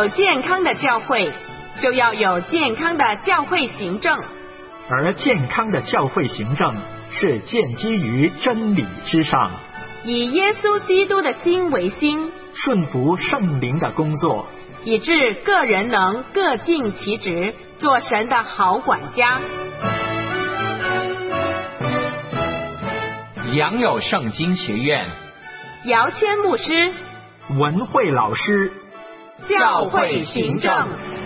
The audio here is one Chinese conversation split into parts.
有健康的教会，就要有健康的教会行政。 而健康的教会行政是建基于真理之上， 以耶稣基督的心为心， 顺服圣灵的工作， 以致个人能各尽其职，做神的好管家。 良友圣经学院， 姚谦牧师， 文慧老师， 教会行政。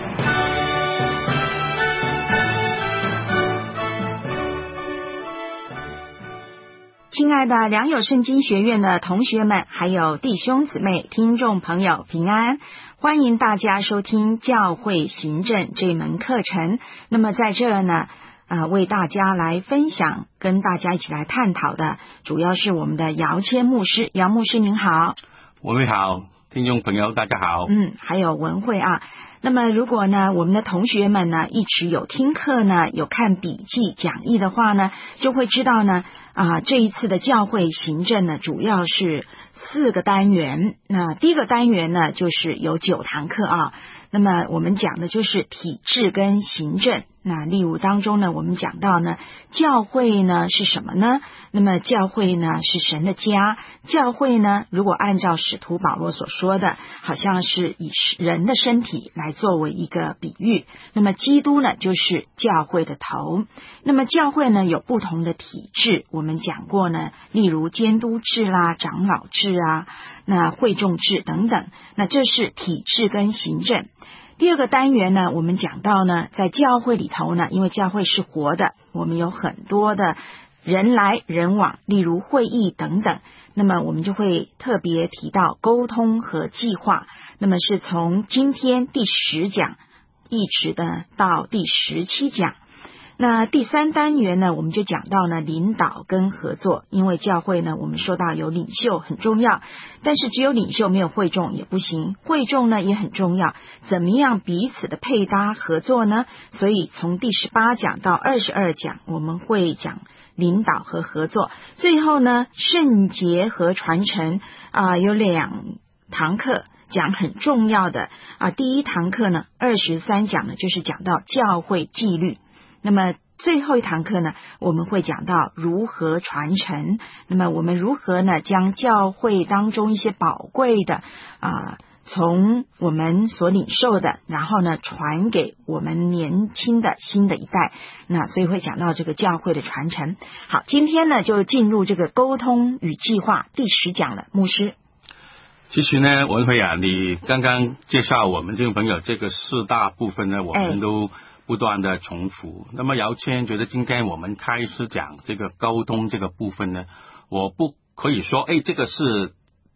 亲爱的良友圣经学院的同学们，还有弟兄姊妹、听众朋友平安，欢迎大家收听教会行政这门课程。那么在这呢为大家来分享，跟大家一起来探讨的，主要是我们的姚谦牧师。姚牧师您好。 文慧好，听众朋友大家好。 还有文慧啊。那么如果呢我们的同学们呢一直有听课呢，有看笔记讲义的话呢，就会知道呢这一次的教会行政呢主要是4个单元。那第一个单元呢就是有9堂课啊。那么我们讲的就是体制跟行政。那例如当中呢我们讲到呢教会呢是什么呢？那么教会呢是神的家，教会呢如果按照使徒保罗所说的，好像是以人的身体来作为一个比喻，那么基督呢就是教会的头。那么教会呢有不同的体制，我们讲过呢，例如监督制啦、长老制啊、那会众制等等，那这是体制跟行政。第二个单元呢，我们讲到呢，在教会里头呢，因为教会是活的，我们有很多的人来人往，例如会议等等，那么我们就会特别提到沟通和计划。那么是从今天第10讲一直的到第17讲。那第3单元呢，我们就讲到呢领导跟合作。因为教会呢我们说到有领袖很重要，但是只有领袖没有会众也不行，会众呢也很重要，怎么样彼此的配搭合作呢？所以从第18讲到22讲我们会讲领导和合作。最后呢圣洁和传承有2堂课讲很重要的第一堂课呢23讲呢就是讲到教会纪律。那么最后一堂课呢我们会讲到如何传承。那么我们如何呢将教会当中一些宝贵的从我们所领受的，然后呢传给我们年轻的新的一代。那所以会讲到这个教会的传承。好，今天呢就进入这个沟通与计划第10讲了。牧师， 其实呢文慧啊，你刚刚介绍我们听众朋友这个4大部分呢，我们都不断的重复。那么姚谦觉得今天我们开始讲这个沟通这个部分呢，我不可以说这个是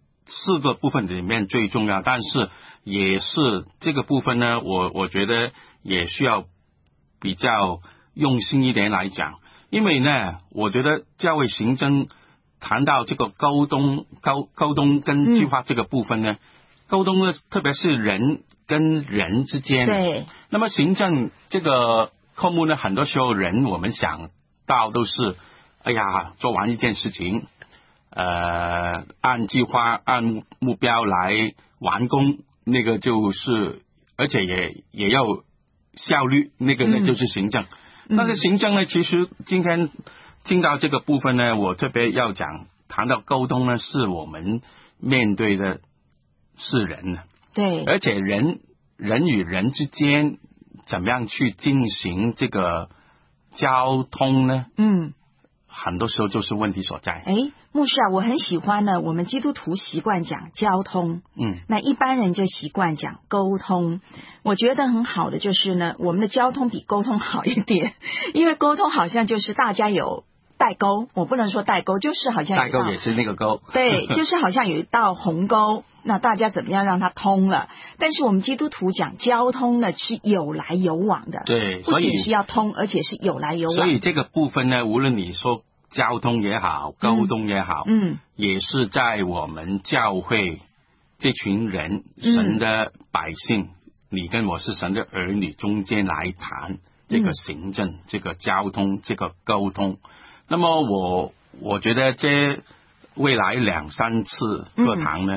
4个部分里面最重要，但是也是这个部分呢我觉得也需要比较用心一点来讲。因为呢我觉得教会行政谈到这个沟通跟计划这个部分呢，沟通呢特别是人跟人之间。 对。那么行政这个科目呢，很多时候我们想到都是做完一件事情按计划按目标来完工，那个就是而且也要效率，那个呢就是行政。但是行政呢其实今天进到这个部分呢，我特别要谈到沟通呢，是我们面对的是人。 对。 而且人与人之间怎么样去进行这个交通呢？很多时候就是问题所在。 牧师我很喜欢呢，我们基督徒习惯讲交通，那一般人就习惯讲沟通。我觉得很好的就是呢，我们的交通比沟通好一点，因为沟通好像就是大家有代沟，我不能说代沟，就是好像代沟也是那个沟， 对，就是好像有一道鸿沟，那大家怎么样让它通了？但是我们基督徒讲交通呢是有来有往的， 对， 不仅是要通，而且是有来有往。 所以这个部分呢，无论你说交通也好，沟通也好，也是在我们教会这群人，神的百姓，你跟我是神的儿女中间来谈这个行政、这个交通、这个沟通。那么我觉得这未来2-3次课堂呢，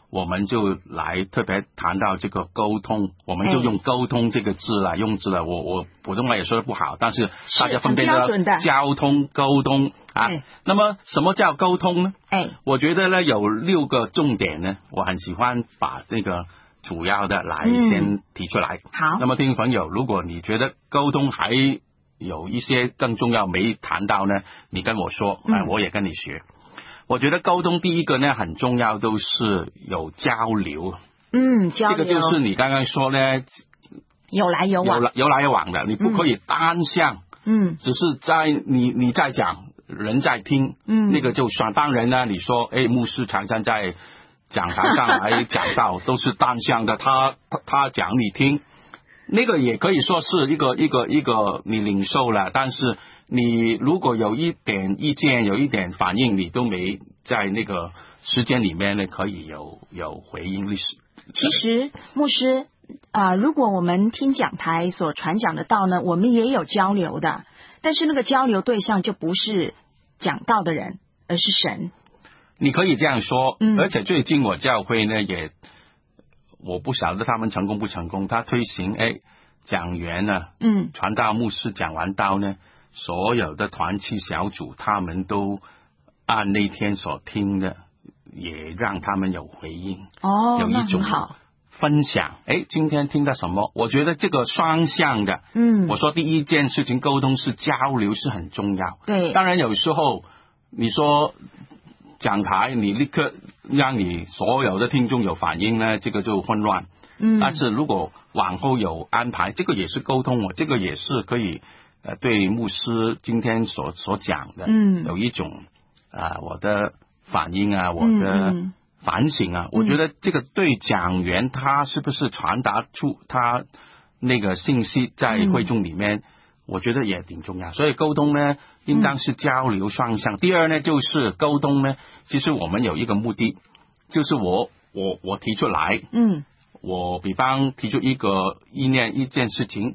我们就来特别谈到这个沟通，我们就用沟通这个字来用字了。我普通话也说的不好，但是大家分辨到交通沟通啊。那么什么叫沟通呢？我觉得呢有6个重点呢，我很喜欢把那个主要的来先提出来。好，那么听众朋友，如果你觉得沟通还有一些更重要没谈到呢，你跟我说，我也跟你学。我觉得沟通第一个呢很重要，都是有交流。交流，这个就是你刚刚说呢， 有来有往的，你不可以单向。只是在你在讲，人在听。那个就算。当然呢，你说牧师常常在讲台上来讲道，都是单向的，他讲你听，那个也可以说是一个你领受了，但是你如果有一点意见，有一点反应，你都没在那个时间里面呢可以有回应。 其实牧师如果我们听讲台所传讲的道呢，我们也有交流的，但是那个交流对象就不是讲道的人，而是神。 你可以这样说。而且最近我教会呢也，我不晓得他们成功不成功，他推行讲员呢，传道牧师讲完道呢，所有的团契小组他们都按那天所听的，也让他们有回应。有一种分享。今天听到什么？我觉得这个双向的。我说第一件事情，沟通是交流是很重要。 对， 当然有时候你说讲台你立刻让你所有的听众有反应呢，这个就混乱。但是如果往后有安排，这个也是沟通，这个也是可以对牧师今天所讲的，有一种我的反应啊，我的反省啊，我觉得这个对讲员他是不是传达出他那个信息在会众里面，我觉得也挺重要。所以沟通呢应当是交流双向。第二呢就是沟通呢，其实我们有一个目的，就是我提出来，我比方提出一个意念一件事情，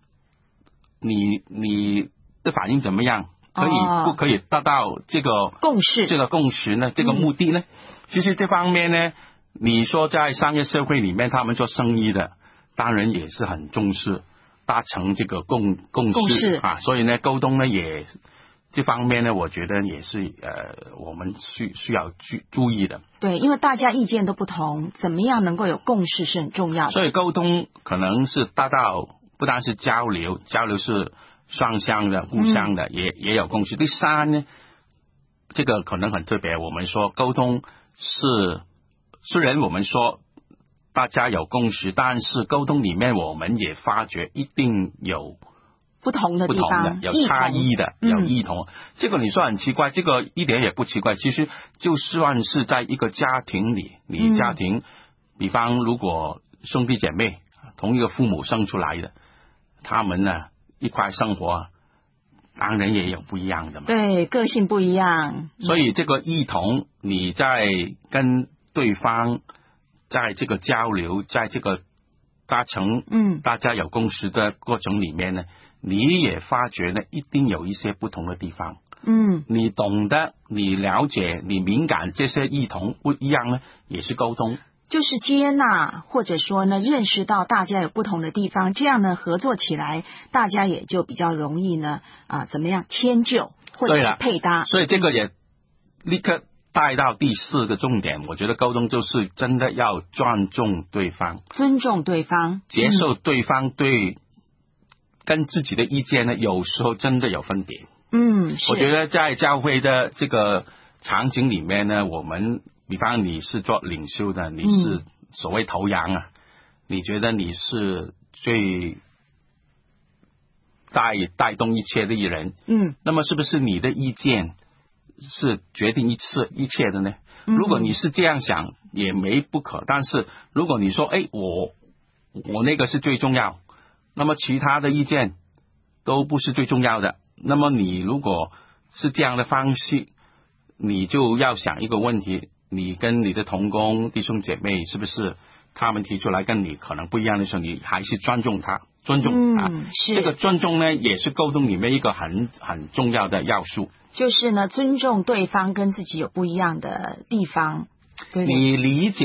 你的反应怎么样？可以不可以达到这个共识？这个共识呢，这个目的呢？其实这方面呢，你说在商业社会里面，他们做生意的，当然也是很重视达成这个共识啊。所以呢，沟通呢也这方面呢，我觉得也是我们需要去注意的。 对，因为大家意见都不同，怎么样能够有共识是很重要的。 所以沟通可能是达到不单是交流是双向的、互相的，也有共识。第三呢，这个可能很特别，我们说沟通是虽然我们说大家有共识，但是沟通里面我们也发觉一定有不同的地方， 有差异的，有异同。这个你说很奇怪，这个一点也不奇怪。其实就算是在一个家庭里，你家庭，比方如果兄弟姐妹同一个父母生出来的，他们呢一块生活，当然也有不一样的嘛。 对，个性不一样。 所以这个异同，你在跟对方在这个交流，在这个达成大家有共识的过程里面呢，你也发觉呢一定有一些不同的地方。你懂得，你了解，你敏感，这些异同不一样呢，也是沟通。 就是接纳，或者说呢，认识到大家有不同的地方，这样呢，合作起来，大家也就比较容易呢，怎么样迁就或者是配搭。 所以这个也立刻带到第4个重点，我觉得沟通就是真的要尊重对方， 尊重对方， 接受对方对跟自己的意见呢，有时候真的有分别。我觉得在教会的这个场景里面呢，我们比方你是做领袖的，你是所谓头羊啊，你觉得你是最带动一切的一人，那么是不是你的意见是决定一切的呢？如果你是这样想，也没不可。但是如果你说，我那个是最重要，那么其他的意见都不是最重要的，那么你如果是这样的方式，你就要想一个问题，你跟你的同工弟兄姐妹，是不是他们提出来跟你可能不一样的时候，你还是尊重他，是这个尊重呢，也是沟通里面一个很重要的要素。 就是呢，尊重对方跟自己有不一样的地方。对， 你理解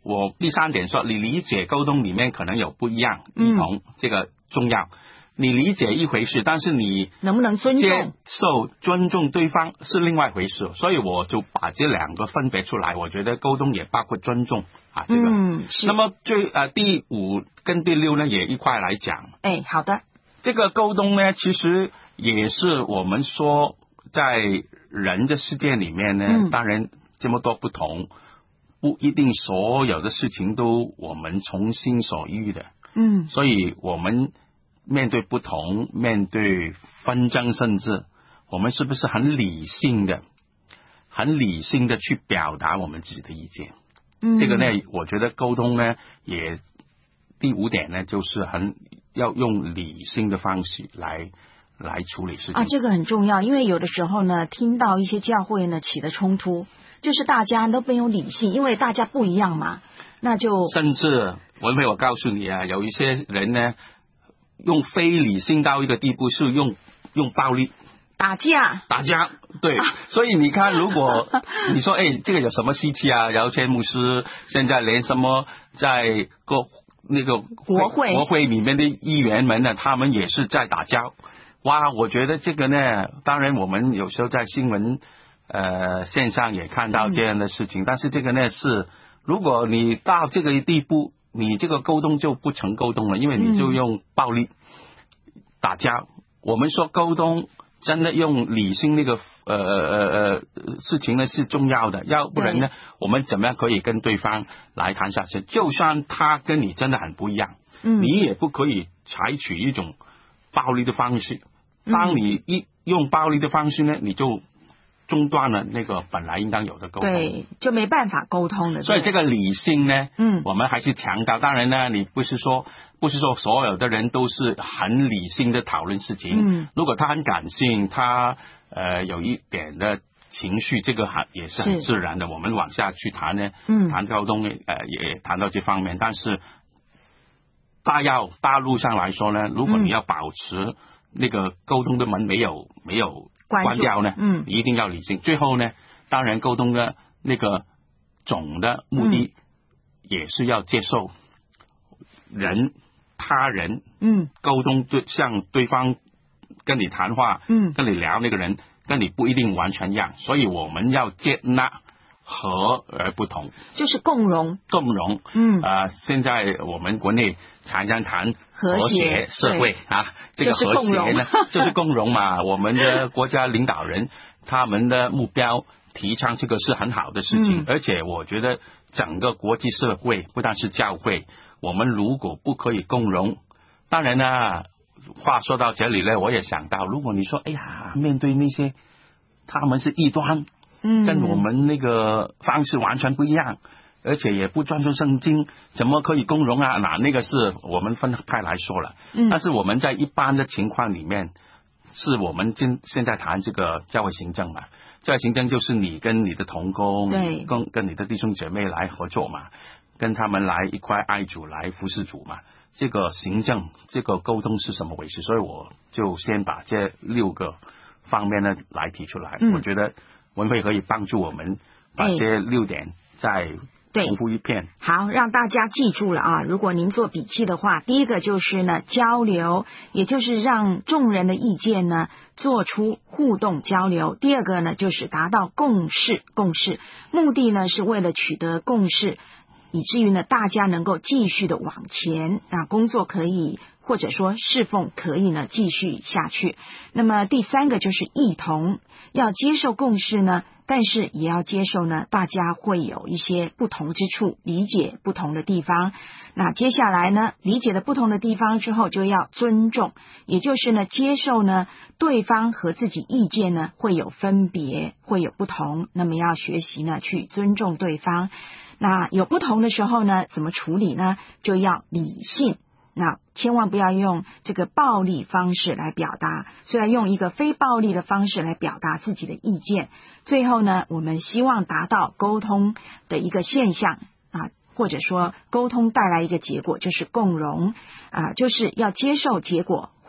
我第3点说，你理解沟通里面可能有不一样，异同，这个重要。你理解一回事，但是你能不能接受尊重对方是另外一回事，所以我就把这2个分别出来。我觉得沟通也包括尊重啊，这个。那么第5跟第6呢，也一块来讲。 好的。 这个沟通呢，其实也是我们说在人的世界里面呢，当然这么多不同，不一定所有的事情都我们从心所欲的。所以我们面对不同，面对纷争，甚至我们是不是很理性的去表达我们自己的意见？这个呢，我觉得沟通呢，也第5点呢，就是要用理性的方式来处理事情这个很重要，因为有的时候呢，听到一些教会呢起的冲突，就是大家都没有理性，因为大家不一样嘛，那就甚至我告诉你啊，有一些人呢，用非理性到一个地步，是用暴力打架， 对。所以你看，如果你说这个有什么稀奇啊？姚谦牧师现在连什么在那个国会里面的议员们呢，他们也是在打架。哇，我觉得这个呢，当然我们有时候在新闻线上也看到这样的事情，但是这个呢是，如果你到这个地步，你这个沟通就不成沟通了，因为你就用暴力打架。我们说沟通真的用理性那个事情呢是重要的，要不然呢，我们怎么样可以跟对方来谈下去？就算他跟你真的很不一样，你也不可以采取一种暴力的方式。当你一用暴力的方式呢，你就中断了那个本来应当有的沟通， 对，就没办法沟通了。 所以这个理性呢，我们还是强调。当然呢，你不是说所有的人都是很理性的讨论事情。如果他很感性，他有一点的情绪，这个也是很自然的。我们往下去谈呢，谈沟通也谈到这方面。但是大路上来说呢，如果你要保持那个沟通的门没有关掉呢，你一定要理性。最后呢，当然沟通的那个总的目的也是要接受他人沟通，像对方跟你谈话，跟你聊那个人跟你不一定完全一样，所以我们要接纳和而不同， 就是共融。 现在我们国内常常谈和谐社会这个和谐呢，就是共融嘛。我们的国家领导人他们的目标提倡这个是很好的事情，而且我觉得整个国际社会不但是教会，我们如果不可以共融，当然呢，话说到这里呢，我也想到，如果你说面对那些他们是异端，跟我们那个方式完全不一样，而且也不尊重圣经，怎么可以共融啊？那个是我们分开来说了。但是我们在一般的情况里面，是我们现在谈这个教会行政嘛。教会行政就是你跟你的同工，跟你的弟兄姐妹来合作嘛，跟他们来一块爱主，来服侍主嘛。这个行政，这个沟通是什么回事？所以我就先把这6个方面呢来提出来。我觉得文慧可以帮助我们把这6点再重复一遍。 好，让大家记住了啊！如果您做笔记的话，第一个就是呢交流，也就是让众人的意见呢做出互动交流。第二个呢就是达到共识，目的呢是为了取得共识，以至于呢大家能够继续的往前，工作可以或者说侍奉可以呢继续下去。那么第3个就是异同，要接受共识呢，但是也要接受呢大家会有一些不同之处，理解不同的地方。那接下来呢，理解了不同的地方之后，就要尊重，也就是呢接受呢对方和自己意见呢会有分别，会有不同，那么要学习呢去尊重对方。那有不同的时候呢，怎么处理呢？就要理性。那千万不要用这个暴力方式来表达，虽然用一个非暴力的方式来表达自己的意见。最后呢，我们希望达到沟通的一个现象或者说沟通带来一个结果，就是共融就是要接受结果，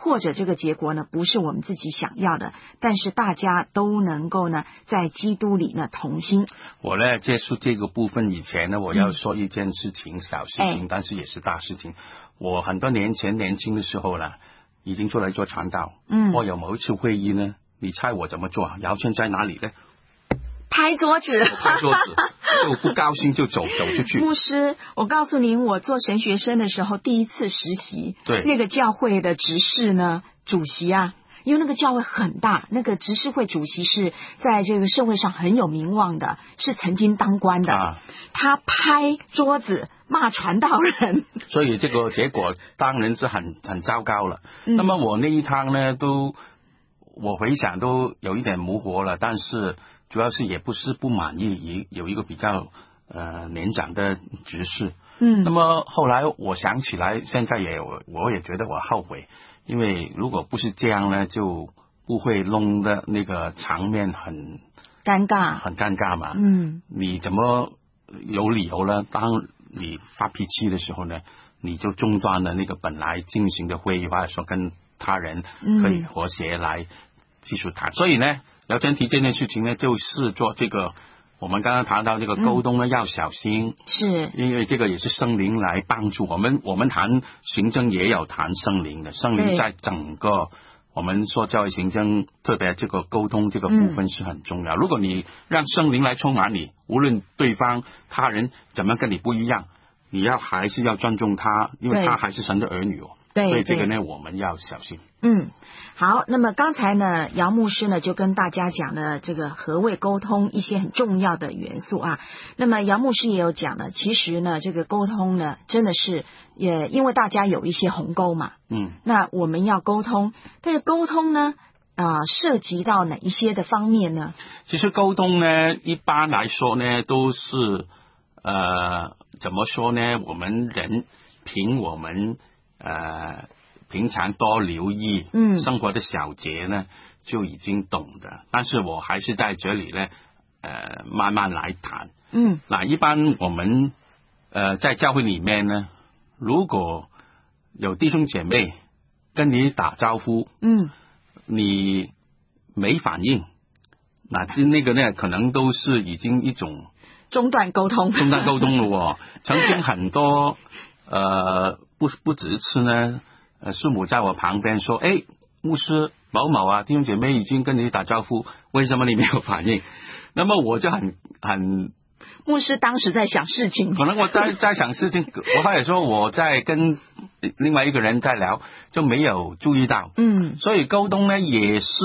或者这个结果呢不是我们自己想要的，但是大家都能够呢在基督里呢同心。 我呢结束这个部分以前呢，我要说一件事情，小事情，但是也是大事情。我很多年前年轻的时候呢，已经出来做传道。我有某一次会议呢，你猜我怎么做？姚谦在哪里呢？ 拍桌子， 拍桌子，就不高兴就走出去。 牧师，我告诉您，我做神学生的时候，第一次实习， 对那个教会的执事呢，主席啊，因为那个教会很大，那个执事会主席是在这个社会上很有名望的，是曾经当官的。他拍桌子骂传道人， 所以这个结果当然是很糟糕了。那么我那一趟呢，我回想都有一点模糊了，但是主要是也不是不满意，有一个比较年长的执事。那么后来我想起来，现在我也觉得我后悔，因为如果不是这样呢，就不会弄得那个场面很尴尬嘛。你怎么有理由呢？当你发脾气的时候呢，你就中断了那个本来进行的会议，或者说跟他人可以和谐来继续谈。所以呢，姚谦提这件事情呢，就是做这个我们刚刚谈到这个沟通呢，要小心， 是因为这个也是圣灵来帮助我们。我们谈行政也有谈圣灵的，圣灵在整个我们说教育行政，特别这个沟通这个部分是很重要。如果你让圣灵来充满你，无论对方他人怎么跟你不一样，你还是要尊重他，因为他还是神的儿女哦。 对， 所以这个呢，我们要小心。 好，那么刚才呢，姚牧师呢就跟大家讲了这个何谓沟通一些很重要的元素啊。那么姚牧师也有讲了，其实呢，这个沟通呢，真的是也因为大家有一些鸿沟嘛。那我们要沟通，这个沟通呢，涉及到哪一些的方面呢？ 其实沟通呢，一般来说呢，都是怎么说呢？我们人凭我们平常多留意生活的小节呢，就已经懂的。但是我还是在这里呢，慢慢来谈。那一般我们在教会里面呢，如果有弟兄姐妹跟你打招呼，你没反应，那个呢，可能都是已经一种中断沟通了哦。曾经很多不只是呢。师母在我旁边说：“牧师某某啊，弟兄姐妹已经跟你打招呼，为什么你没有反应？”那么我就很牧师当时在想事情， 可能我在想事情，我或者说我在跟另外一个人在聊，就没有注意到。所以沟通呢也是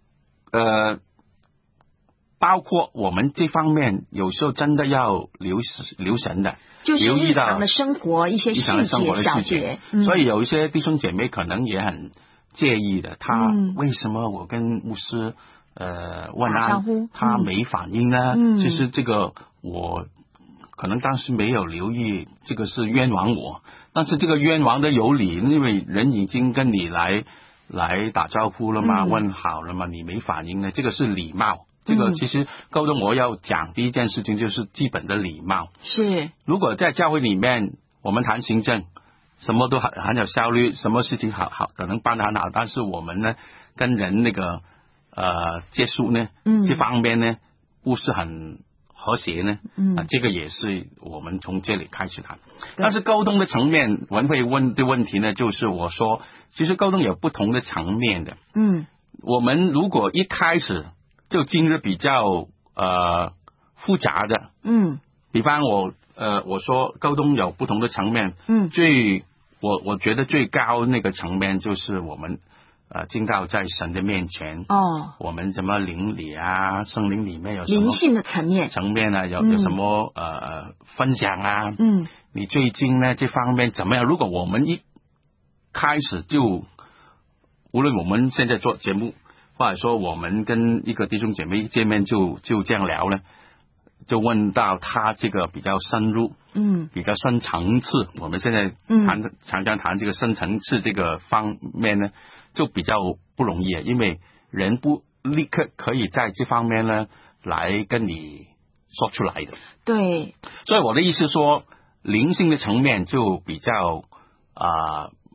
包括我们这方面，有时候真的要留神的。 就是日常的生活一些细节小节， 所以有一些弟兄姐妹可能也很介意的，他为什么我跟牧师问安，他没反应呢？其实这个我可能当时没有留意，这个是冤枉我，但是这个冤枉的有理，因为人已经跟你来打招呼了嘛，问好了嘛，你没反应呢，这个是礼貌。这个其实沟通我要讲第一件事情就是基本的礼貌。 是， 如果在教会里面我们谈行政，什么都很有效率，什么事情好可能办得很好，但是我们呢跟人那个接触呢，这方面呢不是很和谐呢，这个也是我们从这里开始谈。但是沟通的层面，文会问的问题呢，就是我说其实沟通有不同的层面的。我们如果一开始就进入比较复杂的，比方我说沟通有不同的层面，我觉得最高那个层面就是我们进到在神的面前，我们什么灵里啊，圣灵里面有什么灵性的层面啊，有什么分享啊，你最近呢这方面怎么样？如果我们一开始就，无论我们现在做节目，或者说我们跟一个弟兄姐妹见面就这样聊呢，就问到他这个比较深入，比较深层次，我们现在常常谈这个深层次这个方面呢，就比较不容易，因为人不立刻可以在这方面呢来跟你说出来的。 对， 所以我的意思说，灵性的层面就比较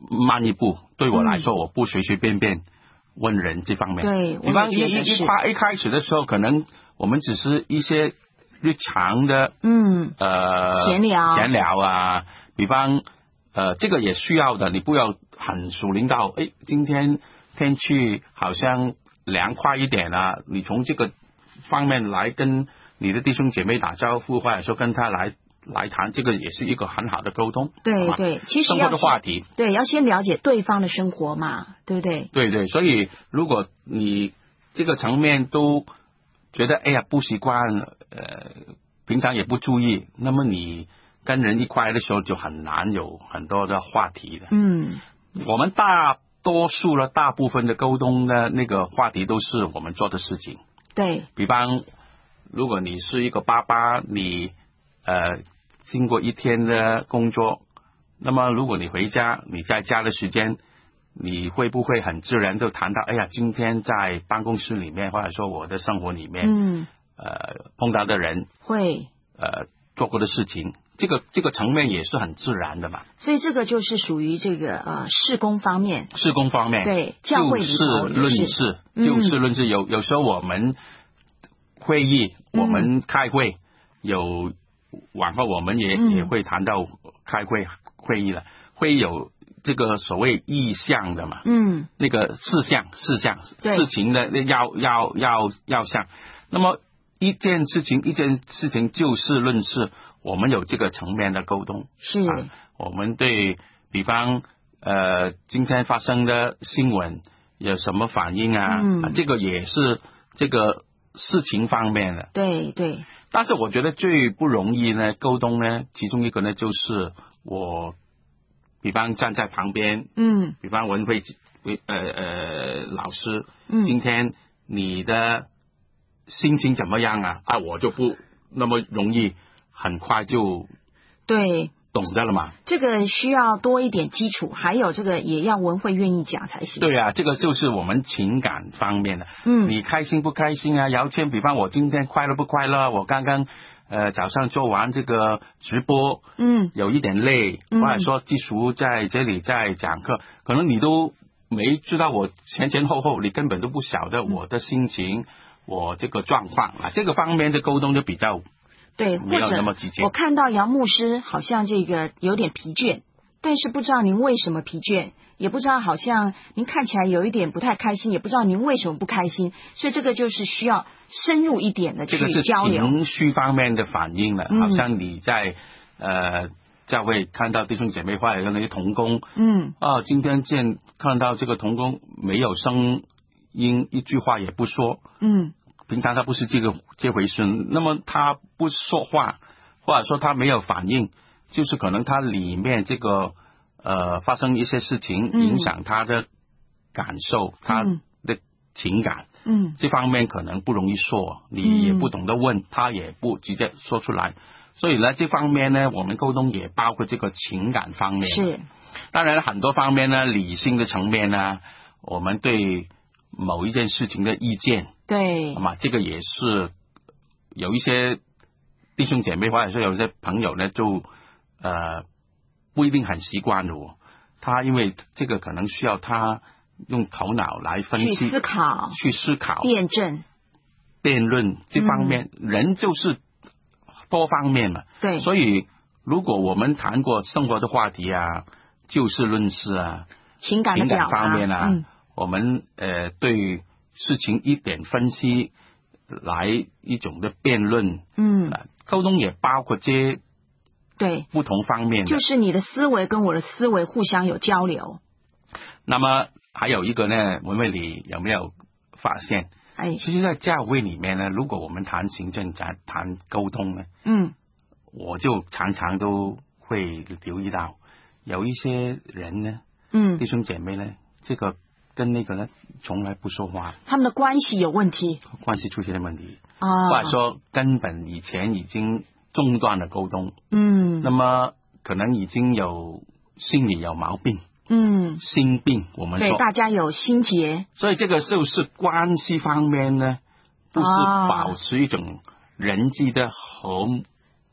慢一步，对我来说，我不随随便便问人这方面。 对， 比方一开始的时候，可能我们只是一些日常的闲聊啊，比方这个也需要的，你不要很属灵到今天天气好像凉快一点啊，你从这个方面来跟你的弟兄姐妹打招呼，或者说跟他来谈，这个也是一个很好的沟通。 对对，其实生活的话题， 对，要先了解对方的生活嘛，对不对？ 对对，所以如果你这个层面都觉得不习惯，平常也不注意，那么你跟人一块的时候就很难有很多的话题的。我们大部分的沟通的那个话题都是我们做的事情。对，比方如果你是一个爸爸，你经过一天的工作，那么如果你回家，你在家的时间，你会不会很自然就谈到今天在办公室里面，或者说我的生活里面碰到的人会做过的事情，这个层面也是很自然的嘛。所以这个就是属于这个事工方面，对，教会里头就事论事。有时候我们会议，我们开会，往后我们也会谈到开会议了，会有这个所谓意向的嘛，那个事情的要项。那么一件事情就事论事，我们有这个层面的沟通。是，我们对比方今天发生的新闻有什么反应啊？这个也是这个事情方面的。对对。但是我觉得最不容易呢沟通呢，其中一个呢就是我比方站在旁边，比方文慧老师，今天你的心情怎么样啊？我就不那么容易很快就对懂得了嘛。这个需要多一点基础，还有这个也要文慧愿意讲才行。对啊，这个就是我们情感方面的。你开心不开心啊？姚谦，比方我今天快乐不快乐？我刚刚早上做完这个直播，有一点累，或者说技术在这里在讲课，可能你都没知道我前后，你根本都不晓得我的心情，我这个状况啊，这个方面的沟通就比较对，没有那么直接。我看到姚牧师好像这个有点疲倦，但是不知道您为什么疲倦，也不知道好像您看起来有一点不太开心，也不知道您为什么不开心，所以这个就是需要深入一点的去交流。这个是情绪方面的反应了，好像你在教会看到弟兄姐妹或者那些同工，今天看到这个同工没有声音，一句话也不说，平常他不是这回事，那么他不说话，或者说他没有反应，就是可能他里面这个发生一些事情，影响他的感受，他的情感，这方面可能不容易说，你也不懂得问，他也不直接说出来，所以呢，这方面呢，我们沟通也包括这个情感方面。是，当然很多方面呢，理性的层面呢，我们对某一件事情的意见，对，那么这个也是有一些弟兄姐妹或者说有一些朋友呢，就不一定很习惯的他因为这个可能需要他用头脑来分析、去思考、辩证、辩论这方面，人就是多方面嘛。对，所以如果我们谈过生活的话题啊、就事论事啊、情感方面啊，我们对事情一点分析，来一种的辩论，沟通也包括这对不同方面的，就是你的思维跟我的思维互相有交流。那么还有一个呢，文慧你有没有发现？其实在教会里面呢，如果我们谈行政、谈沟通呢，我就常常都会留意到有一些人呢，弟兄姐妹呢，这个跟那个呢从来不说话，他们的关系有问题，关系出现了问题，或者说根本以前已经中断了沟通，那么可能已经有心理有毛病，心病，我们说对大家有心结，所以这个就是关系方面呢，不是保持一种人际的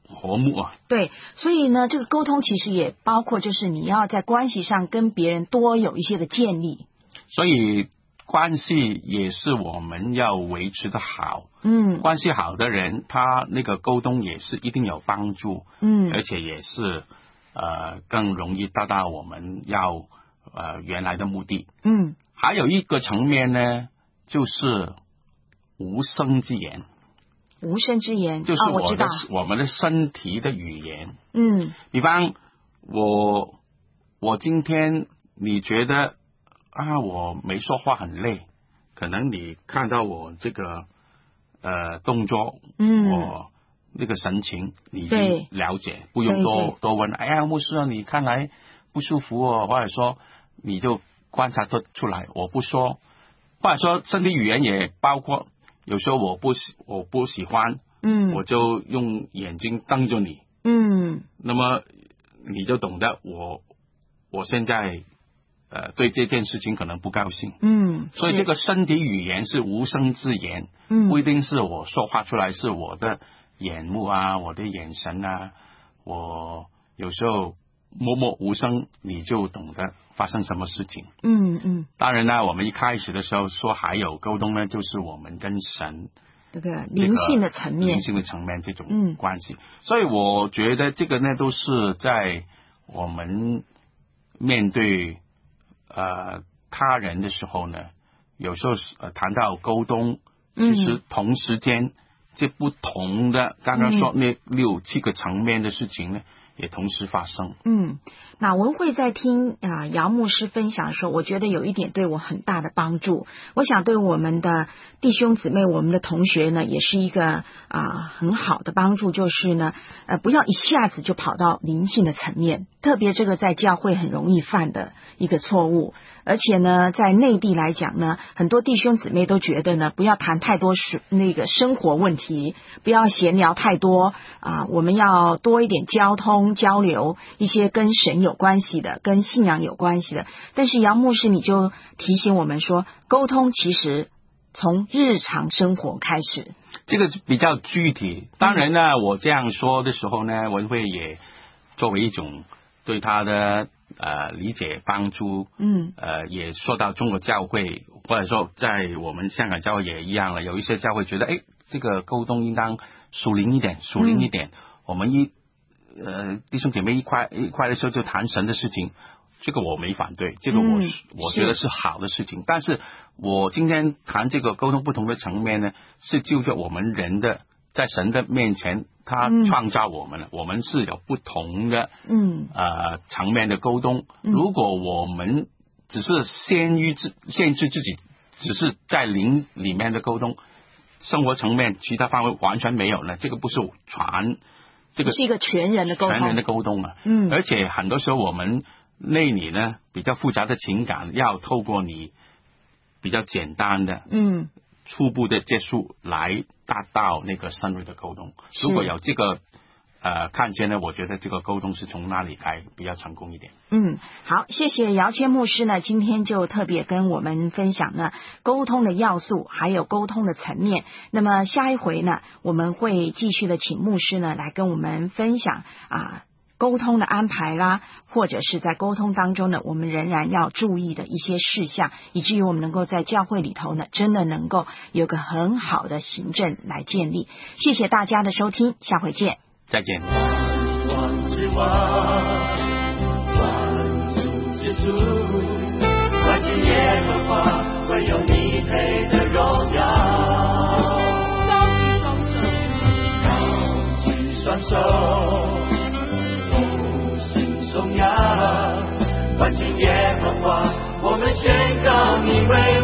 和睦啊。 对，所以呢，这个沟通其实也包括就是你要在关系上跟别人多有一些的建立。 所以关系也是我们要维持的好。关系好的人，他那个沟通也是一定有帮助。而且也是更容易达到我们要原来的目的。还有一个层面呢，就是无声之言。 无声之言就是我们的身体的语言。比方我今天你觉得我没说话很累，可能你看到我这个动作，我那个神情你就了解，不用多问。哎呀，牧师啊，你看来不舒服哦，或者说你就观察得出来。我不说，或者说身体语言也包括。有时候我不喜欢，我就用眼睛瞪着你，那么你就懂得我现在对这件事情可能不高兴。所以这个身体语言是无声之言，不一定是我说话出来，是我的眼目啊，我的眼神啊，我有时候默默无声，你就懂得发生什么事情。当然呢，我们一开始的时候说还有沟通呢，就是我们跟神这个灵性的层面这种关系。所以我觉得这个呢，都是在我们面对他人的时候呢，有时候谈到沟通，其实同时间这不同的刚刚说那6、7个层面的事情呢，也同时发生。 那文慧在听姚牧师分享的时候，我觉得有一点对我很大的帮助。我想对我们的弟兄姊妹、我们的同学呢，也是一个很好的帮助，就是呢，不要一下子就跑到灵性的层面，特别这个在教会很容易犯的一个错误。而且呢，在内地来讲呢，很多弟兄姊妹都觉得呢，不要谈太多那个生活问题，不要闲聊太多我们要多一点交通交流，一些跟神有关系的，跟信仰有关系的。但是姚牧师你就提醒我们说，沟通其实从日常生活开始， 这个比较具体。当然呢，我这样说的时候呢，文慧也作为一种对他的理解帮助，也说到中国教会，或者说在我们香港教会也一样了。有一些教会觉得，这个沟通应当属灵一点，我们弟兄姐妹一块的时候就谈神的事情，这个我没反对，这个我觉得是好的事情。但是我今天谈这个沟通不同的层面呢，是就着我们人的在神的面前，他创造我们了，我们是有不同的层面的沟通。如果我们只是限制自己，只是在灵里面的沟通，生活层面其他范围完全没有呢，这个不是这个是一个全人的沟通啊。而且很多时候我们内里呢比较复杂的情感，要透过你比较简单的初步的接触来达到那个深入的沟通。如果有这个看见呢，我觉得这个沟通是从哪里来比较成功一点。 好，谢谢姚谦牧师呢，今天就特别跟我们分享呢沟通的要素，还有沟通的层面。那么下一回呢，我们会继续的请牧师呢来跟我们分享沟通的安排啦，或者是在沟通当中呢，我们仍然要注意的一些事项，以至于我们能够在教会里头呢，真的能够有个很好的行政来建立。谢谢大家的收听，下回见， 再见。 万之万，万主之主，万军耶和华，唯有你配的荣耀。高举双手，颂扬，万军耶和华，我们宣告你为